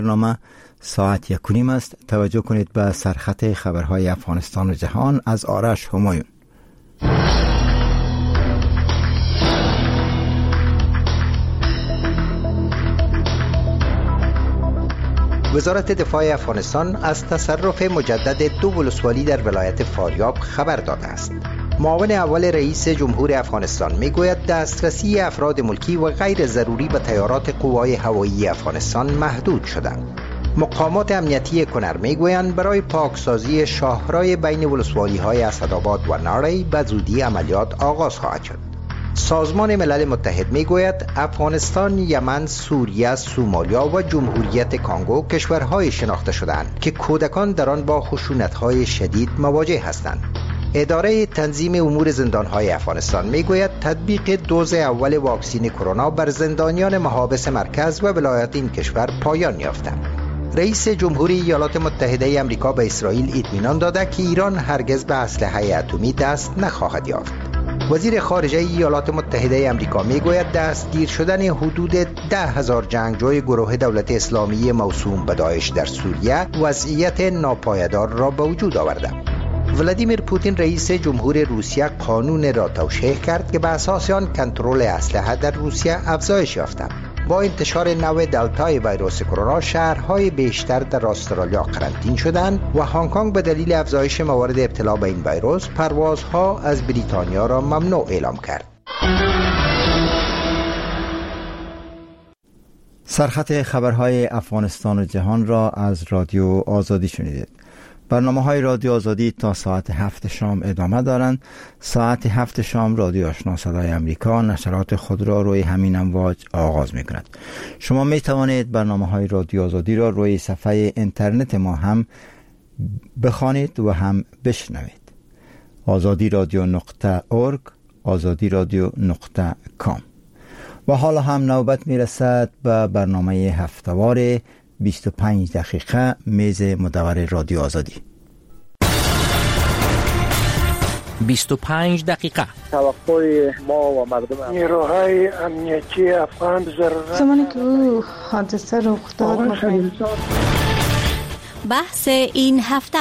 برنامه ساعت 1:30 است. توجه کنید به سرخط خبرهای افغانستان و جهان از آرش همایون. وزارت دفاع افغانستان از تصرف مجدد 2 ولسوالی در ولایت فاریاب خبر داده است. معاون اول رئیس جمهور افغانستان میگوید دسترسی افراد ملکی و غیر ضروری به طیارات قوای هوایی افغانستان محدود شدند. مقامات امنیتی کنر میگویند برای پاکسازی شاهرای بین ولسوالی‌های اسدآباد و ناری به زودی عملیات آغاز خواهد شد. سازمان ملل متحد میگوید افغانستان، یمن، سوریه، سومالیا و جمهوریت کانگو کشورهای شناخته شده‌اند که کودکان در آن با خشونت‌های شدید مواجه هستند. اداره تنظیم امور زندان‌های افغانستان میگوید تطبیق دوز اول واکسن کرونا بر زندانیان محابس مرکز و ولایات این کشور پایان یافته. رئیس جمهوری ایالات متحده آمریکا به اسرائیل اطمینان داده که ایران هرگز به اسلحه اتمی دست نخواهد یافت. وزیر خارجه ایالات متحده آمریکا میگوید دستگیر شدن حدود 10,000 جنگجوی گروه دولت اسلامی موسوم به داعش در سوریه وضعیت ناپایدار را به وجود آورده. ولادیمیر پوتین رئیس جمهور روسیه قانون را توشیح کرد که به اساس آن کنترل اسلحه در روسیه افزایش یافته. با انتشار نوع دلتای ویروس کرونا شهرهای بیشتر در استرالیا قرنطین شدند و هنگ کنگ به دلیل افزایش موارد ابتلا به این ویروس پروازها از بریتانیا را ممنوع اعلام کرد. سرخط خبرهای افغانستان و جهان را از رادیو آزادی شنیدید. برنامه‌های رادیو آزادی تا ساعت 7 شام ادامه دارند. ساعت 7 شام رادیو آشنا صدای امریکا نشرات خود را روی همین امواج آغاز می‌کند. شما می‌توانید برنامه‌های رادیو آزادی را روی صفحه اینترنت ما هم بخوانید و هم بشنوید. azadiradio.org azadiradio.com. و حالا هم نوبت می‌رسد به برنامه هفته‌وار 25 دقیقه میز مدور رادیو آزادی. 25 دقیقه توقع ما و مردم نیروهای امنیتی افغان ضرورت زمانی که او حادثه رخ داد بحث این هفته.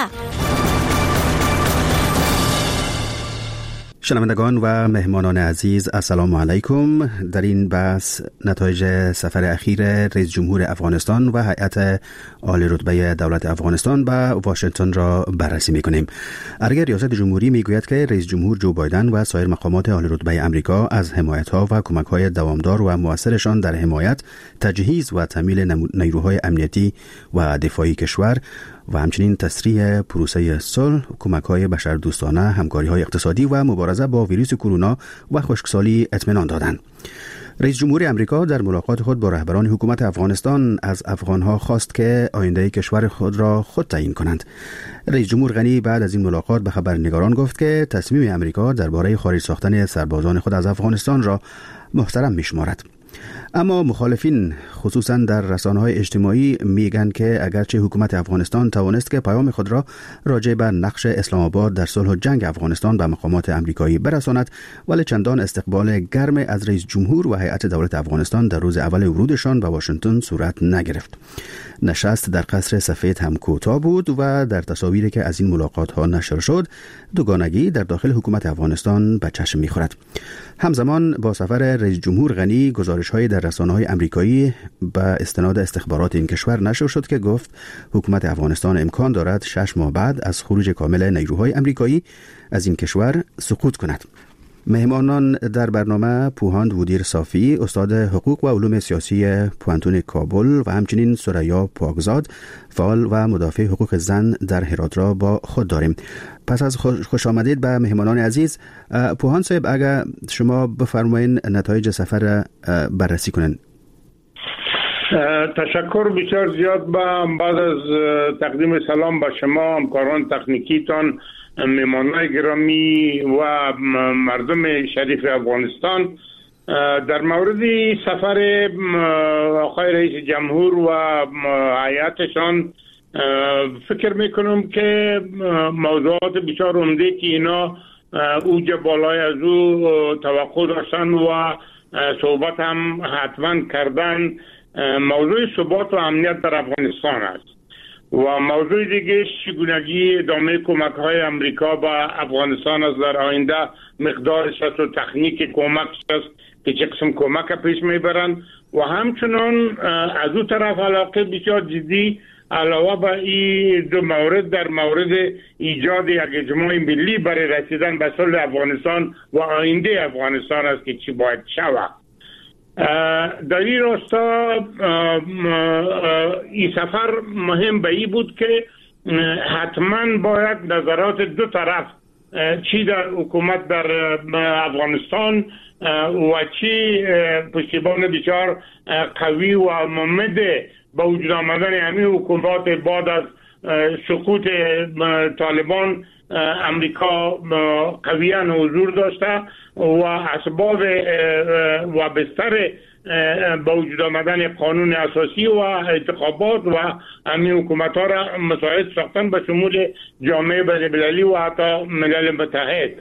شنوندگان و مهمانان عزیز، السلام علیکم. در این بحث نتایج سفر اخیر رئیس جمهور افغانستان و هیئت عالی رتبه دولت افغانستان به واشنگتن را بررسی می‌کنیم. ارگه ریاست جمهوری میگوید که رئیس جمهور جو بایدن و سایر مقامات عالی رتبه آمریکا از حمایت‌ها و کمک‌های دوامدار و مؤثرشان در حمایت، تجهیز و تامین نیروهای امنیتی و دفاعی کشور و همچنین تسریع پروسه صلح، کمک‌های بشردوستانه، همکاری‌های اقتصادی و مبارزه با ویروس کرونا و خشکسالی اطمینان دادند. رئیس جمهور آمریکا در ملاقات خود با رهبران حکومت افغانستان از افغان‌ها خواست که آینده کشور خود را خود تعیین کنند. رئیس جمهور غنی بعد از این ملاقات به خبرنگاران گفت که تصمیم آمریکا درباره خارج ساختن سربازان خود از افغانستان را محترم می‌شمارد. اما مخالفین خصوصا در رسانه‌های اجتماعی میگن که اگرچه حکومت افغانستان توانست که پیام خود را راجع به نقش اسلام آباد در صلح و جنگ افغانستان به مقامات آمریکایی برساند، ولی چندان استقبال گرم از رئیس جمهور و هیئت دولت افغانستان در روز اول ورودشان به واشنگتن صورت نگرفت. نشست در قصر سفید هم کوتاه بود و در تصاویری که از این ملاقات ها نشر شد، دوگانگی در داخل حکومت افغانستان به چشم می‌خورد. همزمان با سفر رئیس جمهور غنی گزارش‌های در رسانه‌های آمریکایی به استناد استخبارات این کشور نشر شد که گفت حکومت افغانستان امکان دارد 6 ماه بعد از خروج کامل نیروهای آمریکایی از این کشور سقوط کند. مهمانان در برنامه پوهاند ودیر صافی، استاد حقوق و علوم سیاسی پوانتون کابل و همچنین سریا پاکزاد، فعال و مدافع حقوق زن در هرات را با خود داریم. پس از خوش آمدید به مهمانان عزیز. پوهاند صاحب، اگر شما بفرمایید نتایج سفر بررسی کنن. تشکر بسیار زیاد. بعد از تقدیم سلام به شما، همکاران تکنیکیتان، مهمانان گرامی و مردم شریف افغانستان، در مورد سفر آقای رئیس جمهور و هیئتشان فکر میکنم که موضوعات بسیار عمده که اینا اوج بالای از او توقع داشتن و صحبت هم حتما کردن موضوع ثبات و امنیت در افغانستان است و موضوع دیگه چگونگی ادامه کمک‌های امریکا به افغانستان است در آینده، مقدارش است و تکنیک کمکش است که چه قسم کمک پیش میبرند و همچنان از اون طرف علاقه بسیار جدی علاوه بر این دو مورد در مورد ایجاد یک اجماع ملی برای رسیدن به صلح افغانستان و آینده افغانستان است که چی باید شود. در این راستا این سفر مهم به این بود که حتما باید نظرات دو طرف، چی در حکومت در افغانستان و چی پشتیبان بسیار قوی و ممد با وجود آمدن همین حکومت بعد از سقوط طالبان امریکا قویاً حضور داشته و اسباب و بستر با وجود آمدن قانون اساسی و انتخابات و همین حکومت ها را مساعد ساختن به شمول جامعه بین‌المللی و حتی ملل متحد.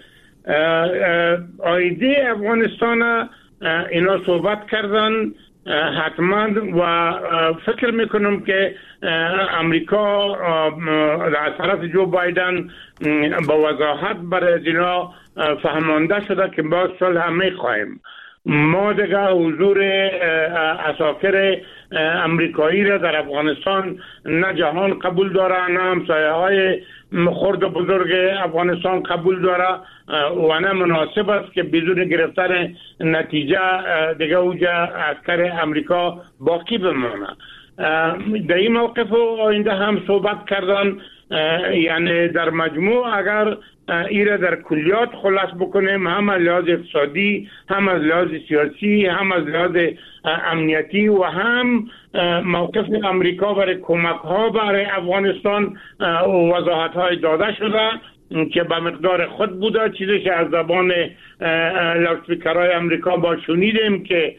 آینده افغانستان اینا صحبت کردن حتما و فکر میکنم که امریکا از طرف جو بایدن با وضاحت برای اینا فهمانده شده که با صلح میخواهیم. ما دیگه حضور عساکر امریکایی را در افغانستان نه جهان قبول داره، نه همسایه های خرد و بزرگ افغانستان قبول داره و نه مناسب است که بدون گرفتن نتیجه دیگه اوجا عسکر امریکا باقی بمانه. در این موقف آینده هم صحبت کردن، یعنی در مجموع اگر ایره در کلیات خلاص بکنیم، هم از لحاظ اقتصادی، هم از لحاظ سیاسی، هم از لحاظ امنیتی و هم موقف امریکا برای کمک ها برای افغانستان وضاحت های داده شده که به مقدار خود بوده، چیزش از زبان لاوسپیکرهای امریکا با شنیدیم که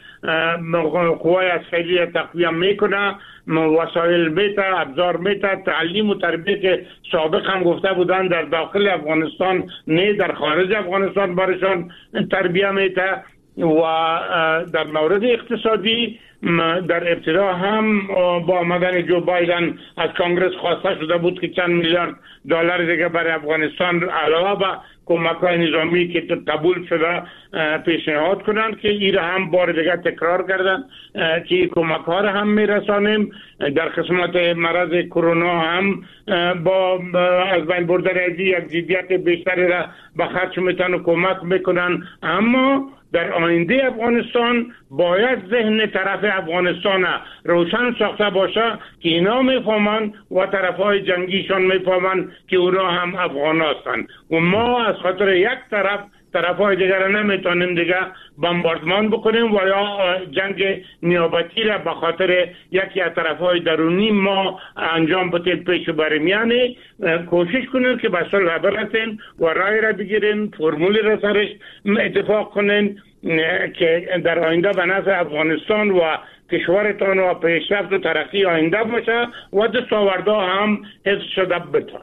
قوای عسکری تقویه میکنه، وسایل میته، ابزار میته، تعلیم و تربیه که سابق هم گفته بودن در داخل افغانستان نه در خارج افغانستان برشان تربیه میته. و در مورد اقتصادی در ابتدا هم با آمدن جو بایدن از کانگرس خواسته شده بود که چند میلیارد دلار دیگه برای افغانستان علاوه به کمک‌های نظامی که قبول شده پیشنهاد کنند که این هم بار دیگه تکرار کردن که کمک‌ها را هم میرسانیم. در قسمت مرض کرونا هم با از بین بردن یک جدیت بیشتری را به خرج میتن و کمک میکنن، اما در آینده افغانستان باید ذهن طرف افغانستان روشن ساخته باشه که اینا میفهمن و طرفهای جنگیشان میفهمن که اونا هم افغان هستن و ما از خاطر یک طرفهای دیگر نمیتونیم دیگه بمباردمان بکنیم و یا جنگ نیابتی را به خاطر یکی از طرفهای درونی ما انجام بدیم پیش بریم. یعنی کوشش کنیم که به صلح برسیم و رای را بگیریم، فرمولی را سرش اتفاق کنیم که در آینده به نفع افغانستان و کشورتان و پیشرفت و ترقی آینده باشه و دستاوردها هم حفظ شده بتونه.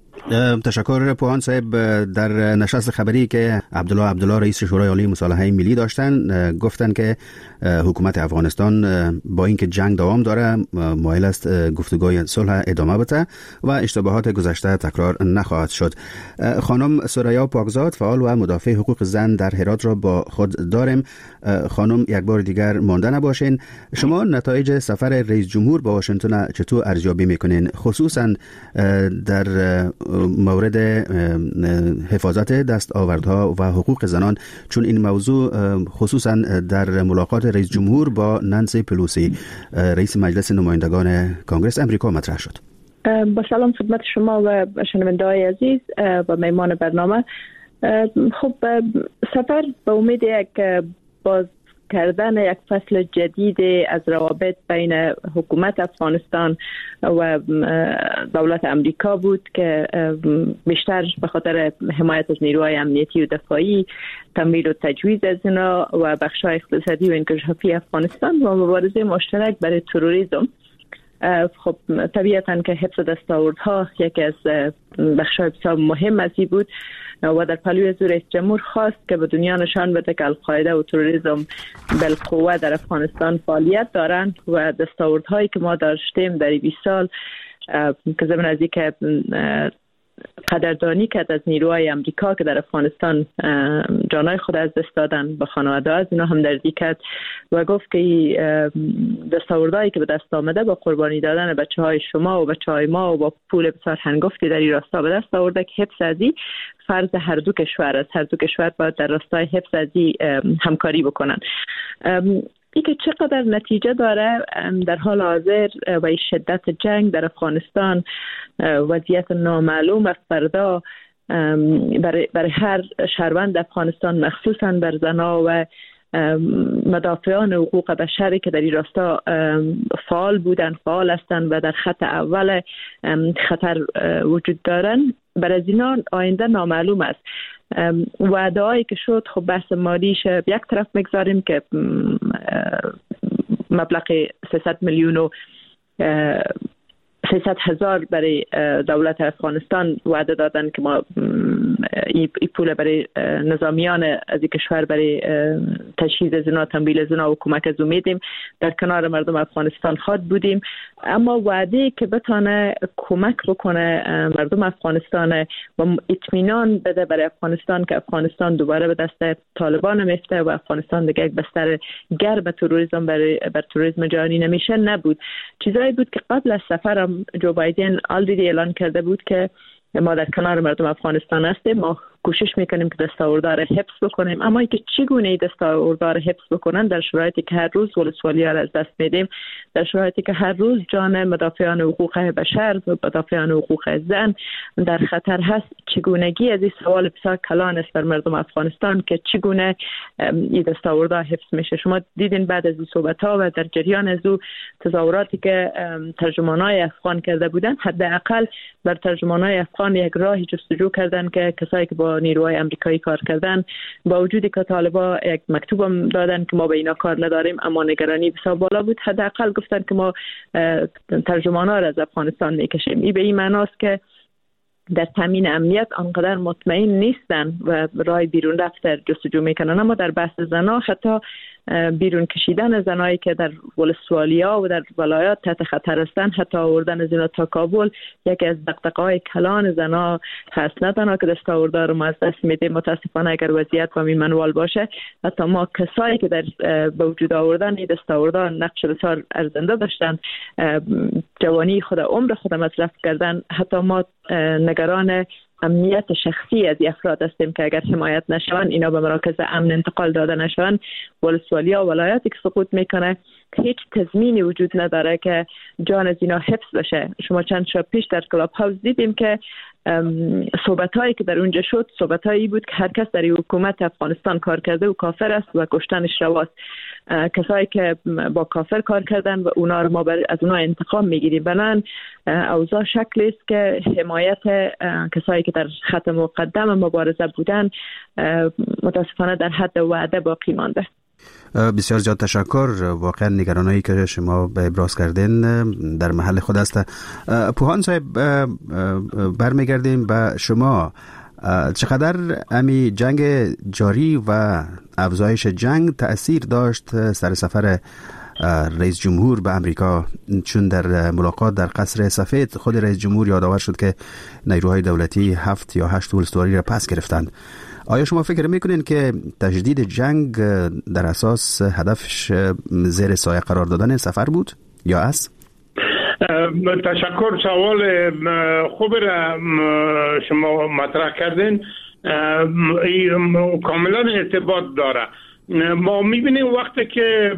تشکر پوهان صاحب. در نشست خبری که عبدالله رئیس شورای عالی مصالحه ملی داشتن گفتن که حکومت افغانستان با اینکه جنگ دوام داره مایل است گفتگوی صلح ادامه بده و اشتباهات گذشته تکرار نخواهد شد. خانم سریا پاکزاد فعال و مدافع حقوق زن در هرات را با خود داریم. خانم یک بار دیگر مانده نباشین. شما نتایج سفر رئیس جمهور به واشنگتن چطور ارزیابی میکنین، خصوصا در مورد حفاظت دستاوردها و حقوق زنان، چون این موضوع خصوصا در ملاقات رئیس جمهور با نانسی پلوسی رئیس مجلس نمایندگان کانگرس امریکا مطرح شد. با سلام خدمت شما و شنونده‌های عزیز و میهمان برنامه. خب سفر به امید یک باز کردن یک فصل جدید از روابط بین حکومت افغانستان و دولت امریکا بود که بیشتر به خاطر حمایت از نیروهای امنیتی و دفاعی، تمویل و تجویز از اینا و بخش‌های اقتصادی و انکشافی افغانستان و مبارزه مشترک برای تروریسم خب طبیعتاً که حفظ دستاوردها یکی از بخش‌های بسیار مهم از این بود و در پلوی از رئیس جمهور خواست که به دنیا نشان بده که القاعده و تروریسم بالقوه در افغانستان فعالیت دارند و دستاوردهایی که ما داشتیم در 20 سال که ضمن از اینکه قدردانی کرد از نیروهای امریکا که در افغانستان جانای خود از دست دادن، به خانواده از اینا همدردی کرد و گفت که دستاوردهایی که به دست آمده با قربانی دادن بچه‌های شما و بچه‌های ما و با پول بسیار هنگفتی در این راستا به دست آورده که حفظ از این فرض هر دو کشور است. هر دو کشور باید در راستای حفظ از این همکاری بکنن. ای که چقدر نتیجه داره در حال حاضر و این شدت جنگ در افغانستان، وضعیت نامعلوم و فردا برای هر شهروند افغانستان مخصوصا بر زنها و مدافعان حقوق بشری که در این راستا فعال هستند و در خط اول خطر وجود دارن، برای از اینا آینده نامعلوم است. وعده‌ای که شد خب بحث مالیش یک طرف میگذاریم که مبلغ 300 میلیون و 300,000 برای دولت افغانستان وعده دادن که ما این پول برای نظامیان از این کشور برای تجهیز زنا، تمویل زنا و کمک از میدیم. در کنار مردم افغانستان خود بودیم، اما وعده که بتانه کمک بکنه مردم افغانستان و اطمینان بده برای افغانستان که افغانستان دوباره به دست طالبان میفته و افغانستان دیگه یک بستر گرم تروریسم بر تروریسم جهانی نمیشه نبود. چیزایی بود که قبل از سفرم جو بایدن آلریدی اعلان کرده بود که ما در کنار مردم افغانستان هستیم، ما کوشش میکنیم که دستاوردها را حفظ بکنیم، اما اینکه چگونه دستاوردها را حفظ بکنن در شرایطی که هر روز ولسوالی‌ها را از دست میدیم، در شرایطی که هر روز جان مدافعان حقوق بشر و مدافعان حقوق زن در خطر هست، چگونگی از این سوال بسیار کلان است بر مردم افغانستان که چگونه این دستاوردها حفظ میشه. شما دیدین بعد از این صحبت‌ها و در جریان از او تظاهراتی که ترجمانای افغان کرده بودن، حداقل بر ترجمانای افغان یک راهی جستجو کردن که کسایی که با نیروهای امریکایی کار کردن، با وجودی که طالبا یک مکتوبم دادن که ما به اینا کار نداریم اما نگرانی بسیار بالا بود، حداقل گفتن که ما ترجمانا را از افغانستان میکشیم. این به این معناست که در تامین امنیت آنقدر مطمئن نیستن و راه بیرون رفت جستجو میکنن. اما در بحث زنا، حتی بیرون کشیدن زنایی که در ولسوالیا و در ولایات تحت خطر هستند، حتی آوردن زنا تا کابل، یکی از دغدغه‌های کلان زنا هست. نه تنها که دستاوردها رو ما از دست میدیم، متاسفانه اگر وضعیت با این منوال باشه، حتی ما کسایی که در به وجود آوردن این دستاوردها نقش بسیار ارزنده داشتن، جوانی خود، عمر خود مصرف کردن، حتی ما نگران امنیت شخصی از افراد هستیم که اگر حمایت نشوند، اینا به مراکز امن انتقال داده نشوند، ولسوالیا و ولایاتی که سقوط میکنه، هیچ تضمینی وجود نداره که جان از اینا حفظ بشه. شما چند شب پیش در کلاب هاوس دیدیم که صحبت‌هایی که در اونجا شد، صحبت‌هایی بود که هر کس در حکومت افغانستان کار کرده و کافر است و کشتنش رواست. کسایی که با کافر کار کردن و اونا رو ما از اونا انتقام میگیریم. بنان اوضاع شکلی است که حمایت کسایی که در خط مقدم مبارزه بودن متاسفانه در حد وعده باقی مانده. بسیار زیاد تشکر. واقعا نگرانایی که شما به ابراز کردین در محل خود است. پوهان صاحب، برمیگردیم به شما. چقدر امی جنگ جاری و افزایش جنگ تأثیر داشت سر سفر رئیس جمهور به امریکا؟ چون در ملاقات در قصر سفید خود رئیس جمهور یادآور شد که نیروهای دولتی 7 یا 8 ولسوالی را پس گرفتند. آیا شما فکر میکنین که تجدید جنگ در اساس هدفش زیر سایه قرار دادن سفر بود یا است؟ تشکر. سوال خوب را شما مطرح کردین. کاملا ارتباط داره. ما میبینیم وقتی که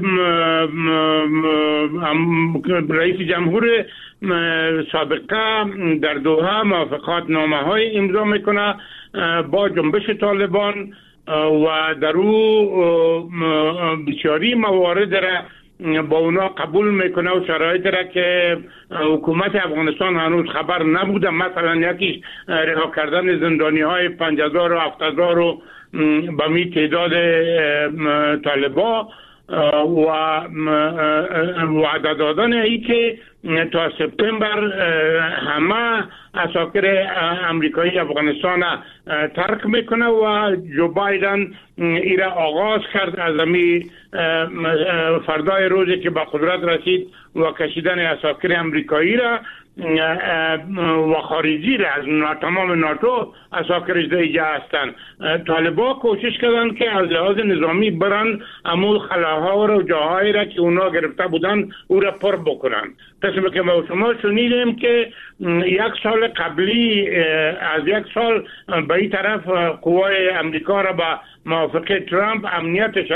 رئیس جمهور سابقه در دوحه موافقت نامه های امضا میکنه با جنبش طالبان و در او بسیاری موارد را با اونا قبول میکنه و شرایط را که حکومت افغانستان هنوز خبر نبوده، مثلا یکیش رها کردن زندانی های 50,000 و 70,000 به می تعداد طالبا و وعده دادن ای که تا سپتامبر همه اساکر امریکایی افغانستان ترک میکنه و جو بایدن ایره آغاز کرد از امی فردای روزی که به قدرت رسید و کشیدن اساکر امریکایی را و خارجی را از تمام ناتو اساکرش دیگه هستند. طالبا کوشش کردن که از لحاظ نظامی برن امول خلاها و جاهایی را که اونا گرفته بودن او را پر بکنن. قسم که ما شما شنیدیم که یک سال قبلی از یک سال به این طرف قوای امریکا را با موافقه ترامپ امنیتش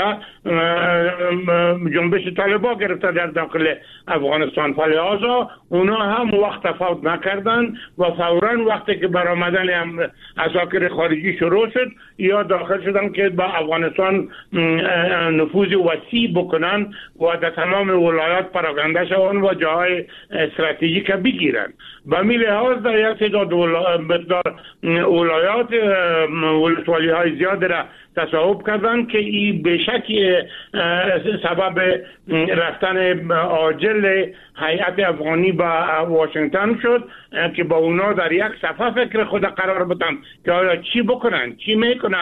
جنبش طالبا گرفته در داخل افغانستان، فلحاظا اونا هم وقت فوت نکردن و فوراً وقتی که برآمدن اساکر خارجی شروع شد یا داخل شدن که با افغانستان نفوذ وسیع بکنن و در تمام ولایات پراکنده شوند و جاهای استراتژیک بگیرن. به می لحاظ در یک تعداد ولایات ولسوالی های زیاد را تصاحب کردن که این به شک سبب رفتن عاجل هیئت افغانی به واشنگتن شد که با اونا در یک صفحه فکر خود قرار بدن که آیا چی بکنن، چی میکنه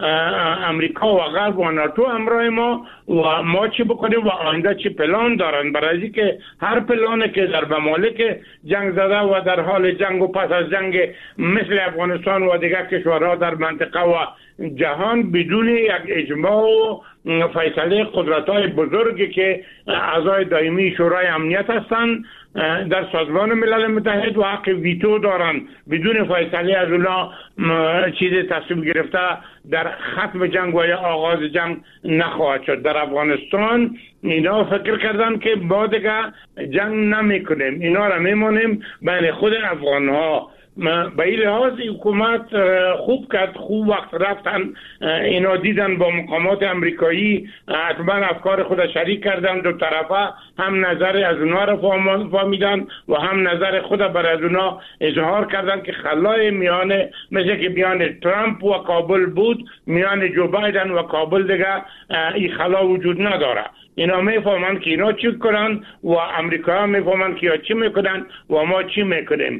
امریکا و غرب و ناتو همراه ما و ما چی بکنیم و آینده چی پلان دارن. برای که هر پلانی که در ممالک جنگ زده و در حال جنگ و پس از جنگ مثل افغانستان و دیگر کشورها در منطقه و جهان بدون یک اجماع و فیصله قدرت‌های بزرگی که اعضای دائمی شورای امنیت هستند در سازمان ملل متحد و حق ویتو دارن، بدون فیصله از اونا چیز تصمیم گرفته در ختم جنگ و یا آغاز جنگ نخواهد شد. در افغانستان اینا فکر کردن که ما دیگه جنگ نمی کنیم، اینا را میمونیم بین خود افغان ها. به این لحاظ حکومت خوب کرد، خوب وقت رفتن اینا دیدن با مقامات امریکایی، حتما افکار خود شریک کردن، دو طرفه هم نظر از اونا را فهمیدن و هم نظر خود بر از اونا اظهار کردن که خلای میان مثل که میان ترامپ و کابل بود، میان جو بایدن و کابل دیگه این خلا وجود نداره. اینا میفهمن که اینا چی کنن و امریکا میفهمن که چی میکنن و ما چی میکنیم.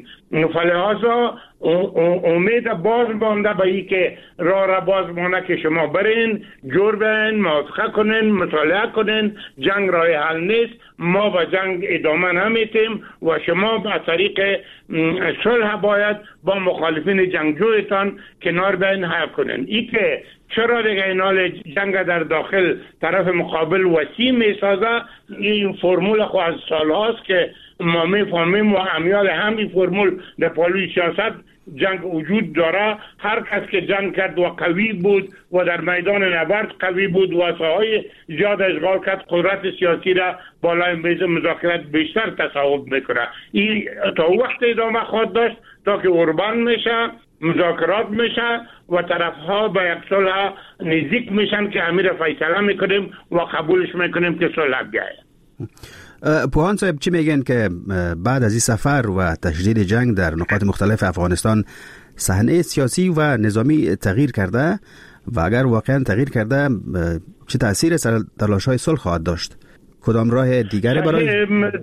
فلحاظا امید باز مانده به این که راه باز مانده که شما برین جور برین، موافقه کنین، مطالعه کنین، جنگ راه حل نیست، ما با جنگ ادامه نمیتیم و شما از طریق صلح باید با مخالفین جنگجویتان کنار برین حل کنین. این که چرا دیگه اینال جنگ در داخل طرف مقابل وسیع میسازه، این فرمول خو از سال هاست که ما میفهمیم و امیال همین فرمول در پالوی سیاست جنگ وجود داره. هر کس که جنگ کرد و قوی بود و در میدان نبرد قوی بود و ساهای زیاد اشغال کرد، قدرت سیاسی را بالای میز مذاکرات بیشتر تصاحب میکنه. این تا وقت ادامه خواهد داشت تا که اوربان میشه، مذاکرات میشه و طرفها به یک صلح نزدیک میشن که امیر فیصله میکنیم و قبولش میکنیم که صلح بیاید. پوهان صاحب چی میگن که بعد از این سفر و تشدید جنگ در نقاط مختلف افغانستان صحنه سیاسی و نظامی تغییر کرده و اگر واقعا تغییر کرده چه تأثیر سر تلاش‌های صلح خواهد داشت؟ کدام راه دیگری برای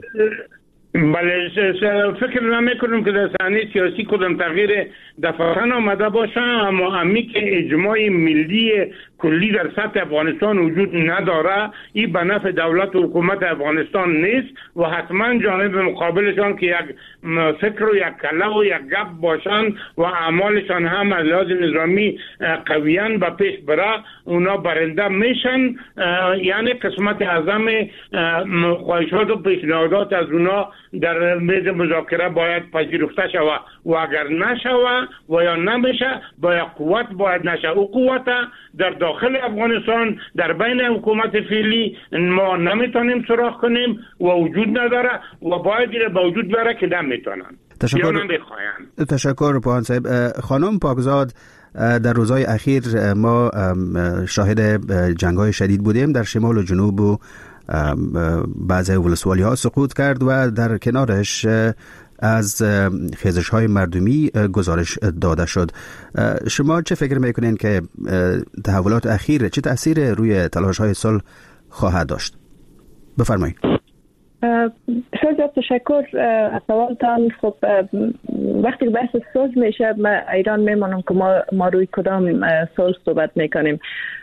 بله فکر نمیکنم که در صحنه سیاسی کدام تغییر دفعتاً آمده باشه، اما همی که اجماع ملی کلی در سطح افغانستان وجود نداره، این به نفع دولت و حکومت افغانستان نیست و حتما جانب مقابلشان که یک فکر و یک کله و یک گپ باشن و اعمالشان هم از لحاظ نظامی قویان به پیش بره، اونا برنده میشن. یعنی قسمت اعظم خواهشات و پیشنهادات از اونا در میز مذاکره باید پذیرفته شود و اگر نشود و یا نمیشه با یک قوت باید نشه. او قوت در داخل افغانستان در بین حکومت فعلی ما نمیتونیم سراغ کنیم و وجود نداره و باید به وجود بیاره که نمیتونن یا نمیخواین. تشکر پوهان صاحب. خانم پاکزاد، در روزهای اخیر ما شاهد جنگ‌های شدید بودیم در شمال و جنوب و بعضی ولسوالی ها سقوط کرد و در کنارش از خیزش های مردمی گزارش داده شد. شما چه فکر میکنین که تحولات اخیر چه تأثیر روی تلاش های صلح خواهد داشت؟ بفرمایید. خیلی تشکر از سوالتان. خب وقتی بحث صلح میشه، من ایران میمانم که ما روی کدام صلح صحبت میکنیم.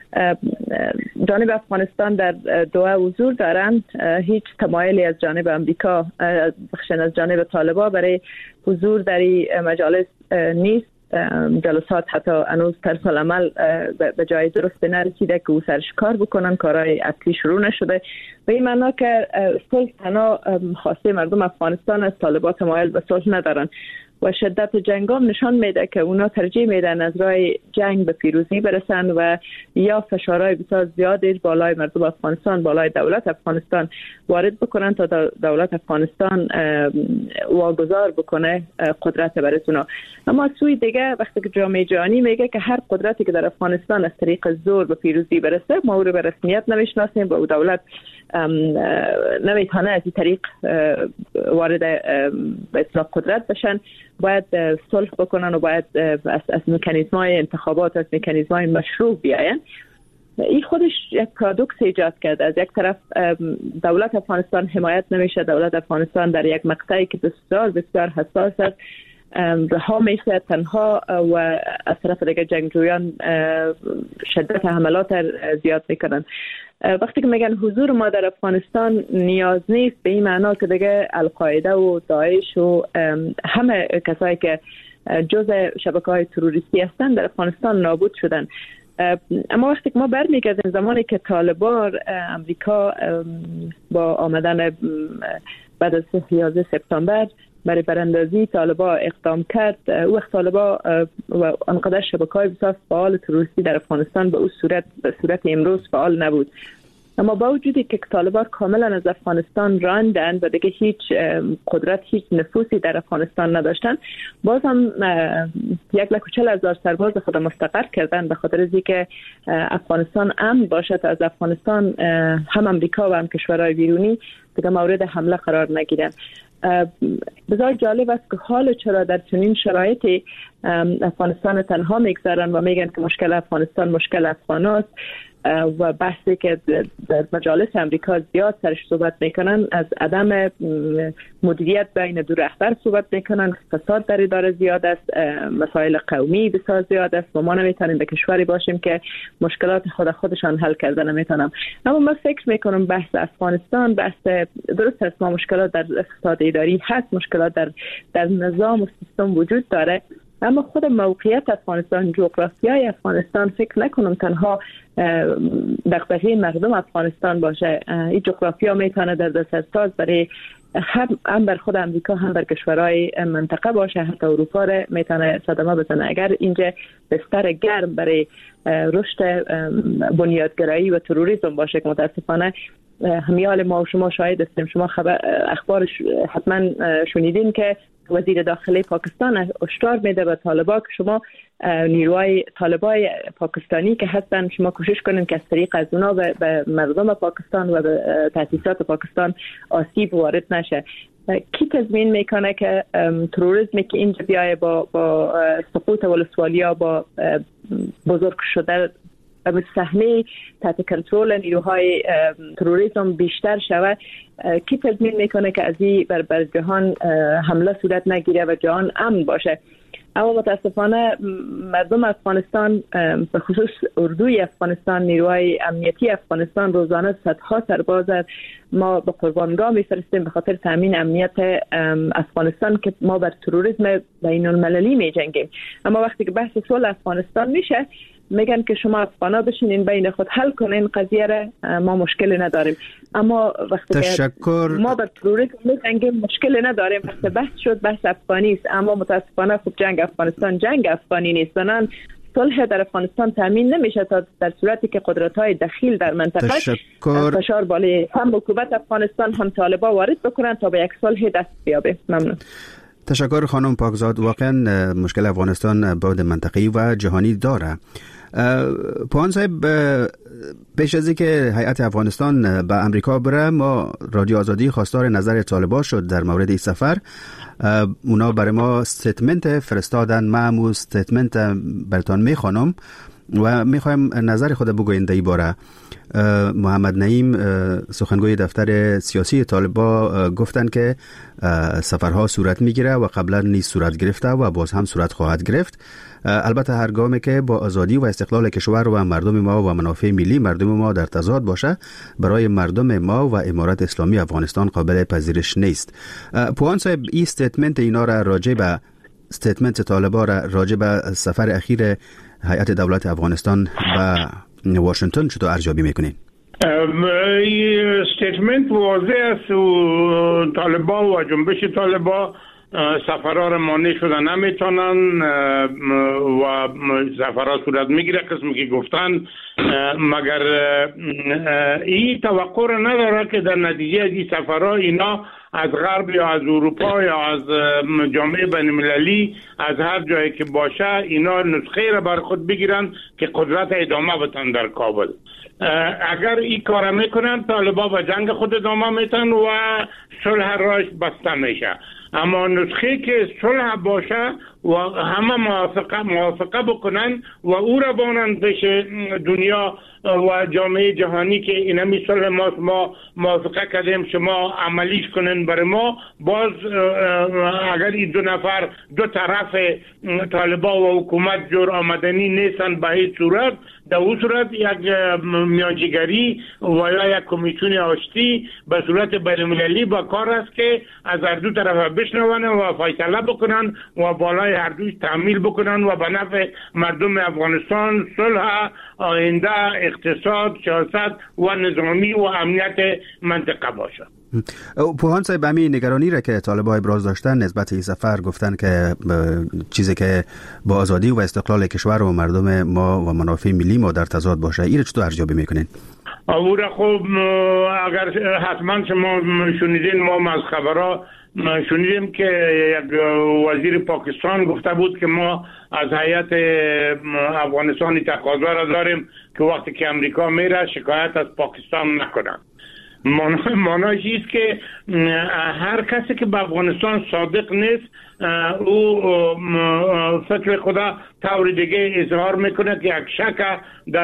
جانب افغانستان در دوحه حضور دارند. هیچ تمایلی از جانب امریکا، از جانب طالبان برای حضور در مجالس نیست. جلسات حتی هنوز طرز العمل به جای درست نرسیده که او سرش کار بکنن، کارهای اصلی شروع نشده. به این معنا که صلح تنها خواسته مردم افغانستان از طالبان تمایل به صلح ندارن و شدت جنگ هم نشان میده که اونا ترجیح میدن از راه جنگ به پیروزی برسن و یا فشارهای بسیار زیادی بالای مردم افغانستان، بالای دولت افغانستان وارد بکنن تا دولت افغانستان واگذار بکنه قدرت برای اونا. اما سوی دیگه وقتی که جامعه جهانی میگه که هر قدرتی که در افغانستان از طریق زور به پیروزی برسه، ما او رو به رسمیت نمیشناسیم و دولت نمیتونه از این طریق وارد به اصطلاح قدرت بشن. باید صلح بکنن و باید از مکانیزم‌های انتخابات، از مکانیزم‌های مشروع بیاین. این خودش یک پارادوکس ایجاد کرده. از یک طرف دولت افغانستان حمایت نمیشه، دولت افغانستان در یک مقطعی که بسیار حساس است رها میشه تنها و از طرف دیگه جنگجویان شدت حملات زیاد میکنن. وقتی که میگن حضور ما در افغانستان نیاز نیست، به این معنا که دیگه القاعده و داعش و همه کسایی که جزء شبکه‌های تروریستی هستند در افغانستان نابود شدن. اما وقتی که ما برمیگردیم زمانی که طالبان امریکا با آمدن بعد از 11 سپتامبر برای براندازی طالبان اقدام کرد، او وقت طالبان و انقدر شبکه‌های بسیار فعال تروریستی در افغانستان به صورت امروز فعال نبود. اما با وجودی که طالبان کاملا از افغانستان راندن و دیگه هیچ قدرت، هیچ نفوذی در افغانستان نداشتن، باز هم 140,000 سرباز خود مستقر کردن به خاطر از اینکه افغانستان امن باشه تا از افغانستان هم امریکا و هم کشورهای بیرونی دیگه مورد حمله قرار نگیرن. بسیار جالب است که حال چرا در چنین شرایطی افغانستان تنها میگذارن و میگن که مشکل افغانستان مشکل افغاناست و بحثی که در مجالس امریکا زیاد سرش صحبت میکنن از عدم مدیریت بین دو رهبر صحبت میکنن. فساد در اداره زیاد است، مسائل قومی بسیار زیاد است و ما نمیتونیم به کشوری باشیم که مشکلات خودشان حل کرده نمیتونم. اما من فکر میکنم بحث افغانستان بحث درست است، ما مشکلات در اقتصاد اداری هست، مشکلات در نظام و سیستم وجود داره، اما خود موقعیت افغانستان، جغرافیای افغانستان فکر نکنم تنها دغدغه مردم افغانستان باشه. این جغرافیا میتونه در دسترس برای هم بر خود امریکا هم بر کشورهای منطقه باشه، حتی اروپا را میتونه صدمه بزنه. اگر اینجا بستر گرم برای رشد بنیادگرایی و تروریسم باشه که متاسفانه همیال ما و شما شاهد هستیم. شما اخبار حتما شنیدین که وزیر داخلی پاکستان هشدار میده به طالبان که شما نیروهای طالبای پاکستانی که هستن، شما کوشش کنین که از طریق از اونا به مردم پاکستان و به تاسیسات پاکستان آسیب وارد نشه. کی تضمین میکنه که تروریسمی که اینجا بیایه با سقوط ولسوالیا، با بزرگ شده به صحنه تحت کنترل نیروهای تروریسم بیشتر شود؟ کی تضمین میکنه که از این بر جهان حمله صورت نگیره و جهان امن باشه؟ اما متاسفانه مردم افغانستان، به خصوص اردوی افغانستان، نیروهای امنیتی افغانستان روزانه صدها سرباز ما به قربانگاه میفرستیم به خاطر تامین امنیت افغانستان که ما بر تروریسم بین المللی میجنگیم. اما وقتی که بحث صلح افغانستان میشه میگن که شما افغانا بشینین بین خود حل کنین قضیه را، ما مشکلی نداریم. اما وقتی که ما بر تروریسم میجنگیم مشکلی نداریم. وقتی بحث شد بحث افغانی است، اما متاسفانه خب جنگ افغانستان جنگ افغانی نیست. بنان صلح در افغانستان تامین نمیشه تا در صورتی که قدرت‌های دخیل در منطقه فشار بالای هم حکومت افغانستان هم طالبان وارد بکنن تا به یک صلح دست بیابه. ممنون. تشکر خانم پاکزاد. واقعا مشکل افغانستان بعد منطقی و جهانی داره. پوان صاحب، پیش از اینکه هیئت افغانستان به امریکا بره، ما رادیو آزادی خواستار نظر طالبان شد در مورد این سفر. اونا برای ما استیتمنت فرستادن، من استیتمنت براتون میخوانم. و میخوایم نظر خود بگوین در این باره. محمد نعیم سخنگوی دفتر سیاسی طالبان گفتند که سفرها صورت میگیره و قبلا نیز صورت گرفته و باز هم صورت خواهد گرفت. البته هر گامی که با آزادی و استقلال کشور و مردم ما و منافع ملی مردم ما در تضاد باشه برای مردم ما و امارت اسلامی افغانستان قابل پذیرش نیست. پوهان صاحب، این استیتمنت اینا را راجع به استیتمنت طالبان را راجع به سفر اخیر هیئت دولت افغانستان به واشنگتن چطور ارزیابی میکنین؟ استیتمنت واضح است و طالبان و جنبش طالبان سفرها را مانع شده نمیتونن و سفرها صورت میگیره قسمی که گفتن، مگر این توقع را نداره که در نتیجه از این سفرها اینا از غرب یا از اروپا یا از جامعه بین المللی از هر جایی که باشه اینا نسخه را بر خود بگیرن که قدرت ادامه بتن در کابل. اگر این کار میکنن طالبان به جنگ خود ادامه میتن و صلح راش بسته میشه. اما نسخه که صلح باشه و همه موافقه بکنن و او را بانند پیش دنیا و جامعه جهانی که این همی صلح ما موافقه کردیم شما عملیش کنن برای ما. باز اگر این دو طرف طالبان و حکومت جور آمدنی نیستن به هیچ صورت، در اون صورت یک میانجیگری و یا یک کمیسیون آشتی به صورت بین‌المللی با کار است که از هر دو طرف بشنون و فیصله بکنن و بالای هر دوش تعمیل بکنن و به نفع مردم افغانستان صلح، آینده، اقتصاد، سیاست و نظامی و امنیت منطقه باشه. پوهان صاحب، همین نگرانی را که طالبان ابراز داشتن نسبت این سفر گفتن که چیزی که با آزادی و استقلال کشور و مردم ما و منافع ملی ما در تضاد باشه، این چطور ارزیابی میکنین؟ او خب اگر حتما شما شنیدین، ما از خبرها شنیدیم که یک وزیر پاکستان گفته بود که ما از هیئت افغانستان تقاضا را داریم که وقتی که امریکا میره شکایت از پاکستان نکنن. معنیش است که هر کسی که به افغانستان صادق نیست او فکر خدا طور دیگه اظهار میکنه که یک شک در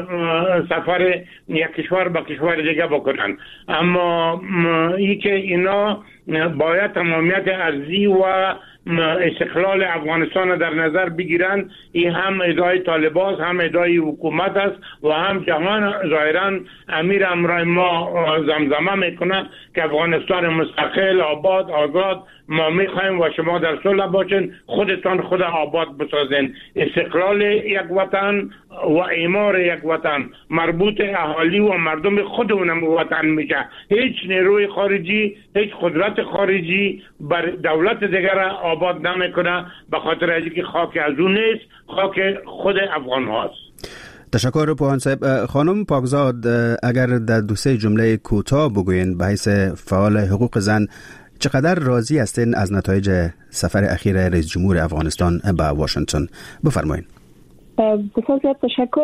سفر یک کشور به کشور دیگه بکنن. اما این که اینا باید تمامیت ارضی و استقلال افغانستان در نظر بگیرن، این هم ادعای طالبان هم ادعای حکومت است و هم جهان ظاهرا امیر امرای ما زمزمه میکنه که افغانستان مستقل، آباد، آزاد ما میخوایم و شما در صلح باشین، خودتان خود آباد بسازین. استقلال یک وطن و اعمار یک وطن مربوط اهالی و مردم خودمون وطن میشه. هیچ نیروی خارجی، هیچ قدرت خارجی بر دولت دیگر آباد نمیکنه، به خاطر اینکه خاک از اون نیست، خاک خود افغان هاست. تشکر پوهان صاحب. خانم پاکزاد، اگر در دو سه جمله کوتاه بگوین به حیث فعال حقوق زن چقدر راضی هستین از نتایج سفر اخیر رئیس جمهور افغانستان به واشنگتن؟ بفرمایید. بسیار زیاد تشکر.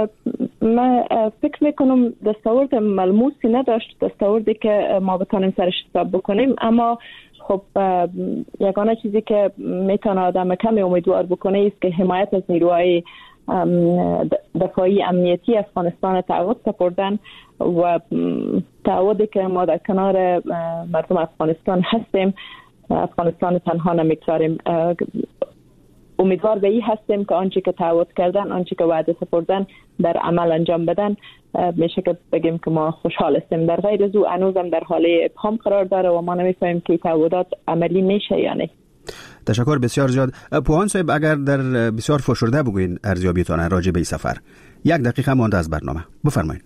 من فکر میکنم دستاورد ملموسی نداشت، دستاوردی که ما بتانیم سرش حساب بکنیم، اما خب یگانه چیزی که میتونه آدم کمی امیدوار بکنه است که حمایت از نیروهای دفاعی امنیتی افغانستان تعهد سپردن و تعهدی که ما در کنار مردم افغانستان هستیم. افغانستان تنها نمیگذاریم. امیدوار به این هستیم که آنچه که تعهد کردن، آنچه که وعده سپردن در عمل انجام بدن. میشه که بگیم که ما خوشحال هستیم. در غیر از او هنوزم در حاله ابهام قرار داره و ما نمیفهمیم که تعهدات عملی میشه یا نه. تشکر بسیار زیاد. پوهان صاحب، اگر در بسیار فشرده بگوین ارزیابیتان راجع به این سفر، یک دقیقه مانده از برنامه، بفرمایید.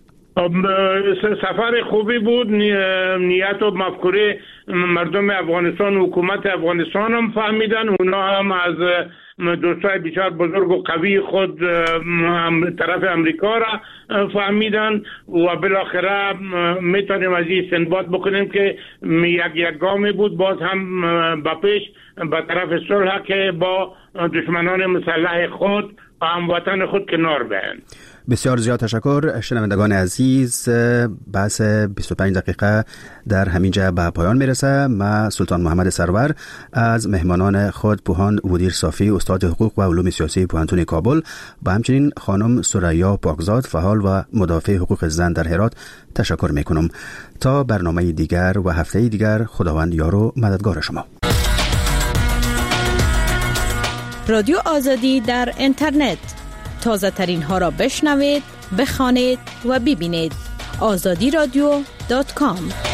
سفر خوبی بود. نیت و مفکوره مردم افغانستان و حکومت افغانستان هم فهمیدن. اونا هم از دوستای بسیار بزرگ و قوی خود طرف امریکا را فهمیدن و بالاخره میتونیم از این استنباط بکنیم که یک گامی بود باز هم به پیش به طرف صلح که با دشمنان مسلح خود هموطن خود کنار بیاین. بسیار زیاد تشکر. شنوندگان عزیز، بحث 25 دقیقه در همینجا به پایان میرسه. من سلطان محمد سرور از مهمانان خود پوهاند مدیر صافی استاد حقوق و علوم سیاسی پوهنتون کابل و همچنین خانم سریا پاکزاد فعال و مدافع حقوق زن در هرات تشکر میکنم. تا برنامه دیگر و هفته دیگر، خداوند یار و مددگار شما. رادیو آزادی در اینترنت، تازه ترین ها را بشنوید، بخوانید و ببینید. azadi radio.com